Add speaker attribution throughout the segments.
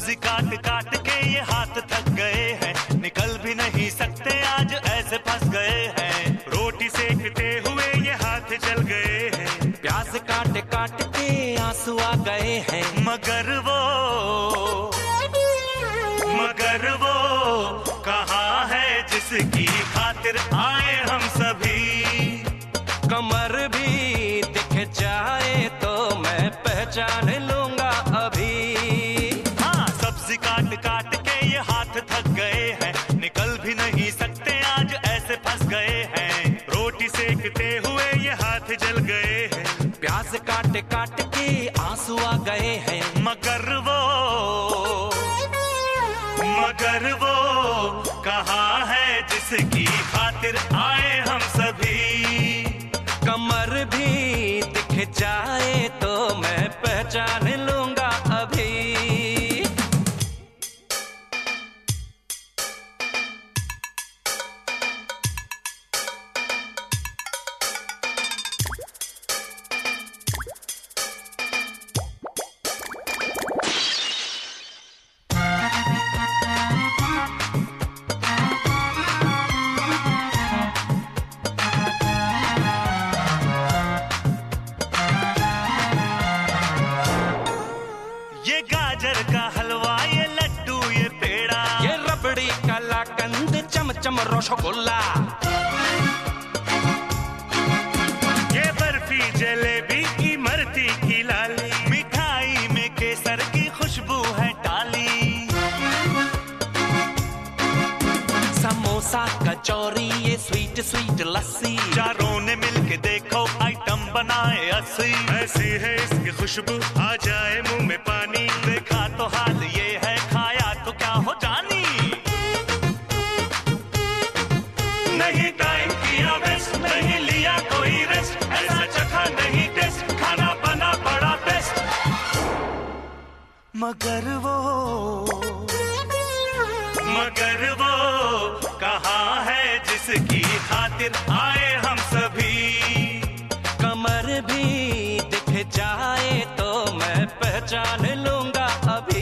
Speaker 1: सब्जी काट काट के ये हाथ थक गए हैं, निकल भी नहीं सकते आज ऐसे फंस गए हैं। रोटी सेकते हुए ये हाथ जल गए हैं,
Speaker 2: प्याज काट काट के आंसू आ गए हैं।
Speaker 1: मगर वो कहाँ है जिसकी खातिर आए हम सभी।
Speaker 2: कमर भी दिख जाए तो मैं पहचान लूंगा अभी।
Speaker 1: हाँ, सब्जी काट काट के ये हाथ थक गए हैं, निकल भी नहीं सकते आज ऐसे फंस गए हैं। रोटी सेकते हुए ये हाथ जल गए हैं,
Speaker 2: प्याज काट काट के आंसू आ गए हैं।
Speaker 1: मगर वो कहाँ है जिसकी खातिर आए हम सभी।
Speaker 2: कमर भी दिख जाए तो मैं पहचान लूंगा अभी।
Speaker 1: ये गाजर का हलवा, ये लड्डू, ये पेड़ा,
Speaker 2: ये रबड़ी कलाकंद चमचम रसगुल्ला,
Speaker 1: ये बर्फी जलेबी इमरती की लाली, मिठाई में केसर की खुशबू है डाली।
Speaker 2: समोसा कचौरी ये स्वीट स्वीट लस्सी,
Speaker 1: चारों ने मिलके देखो आइटम बनाए 80। ऐसी है इसकी खुशबू आ जाए मुंह में पानी, देखा तो हाल ये है खाया तो क्या हो जानी। नहीं टाइम किया वेस्ट, नहीं लिया कोई रेस्ट, ऐसा चखा नहीं टेस्ट, खाना बना बड़ा बेस्ट। मगर वो कहाँ है जिसकी खातिर आए हम सभी।
Speaker 2: कमर भी दिख जाए तो मैं पहचान लूंगा अभी।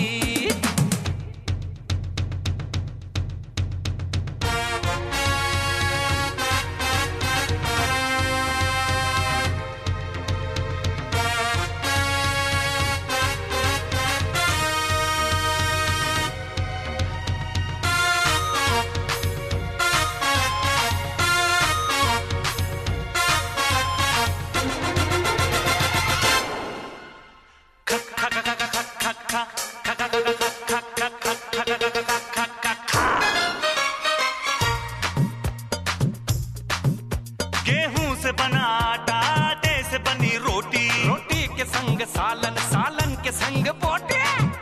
Speaker 1: गेहूं से बना आटा, आटे से बनी रोटी,
Speaker 2: रोटी के संग सालन, सालन के संग बोटे,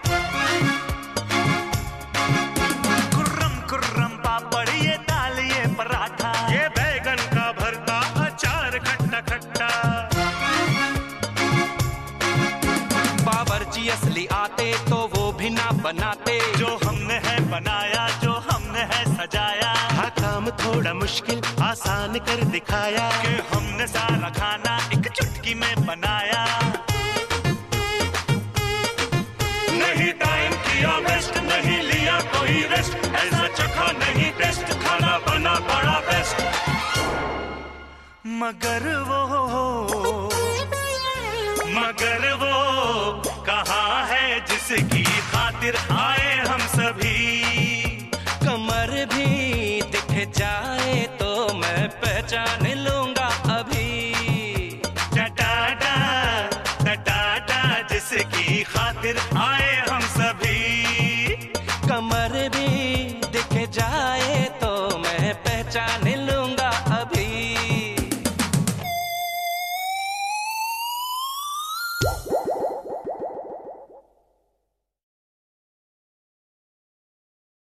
Speaker 1: कुर्रम कुर्रम पापड़, ये दाल, ये पराठा, ये बैगन का भरता, अचार खट्टा खट्टा।
Speaker 2: बावर्ची असली आते तो वो भी ना बनाते,
Speaker 1: जो हमने है बनाया, जो हमने है सजाया,
Speaker 3: हाँ काम थोड़ा मुश्किल आसान कर दिखाया,
Speaker 1: कि हमने सारा खाना एक चुटकी में बनाया। नहीं टाइम किया वेस्ट, नहीं लिया कोई रेस्ट, ऐसा चखा नहीं टेस्ट, खाना बना बड़ा बेस्ट। मगर वो कहाँ है जिसकी खातिर आए हम सभी।
Speaker 2: कमर भी दिख जाए तो मैं पहचान लूंगा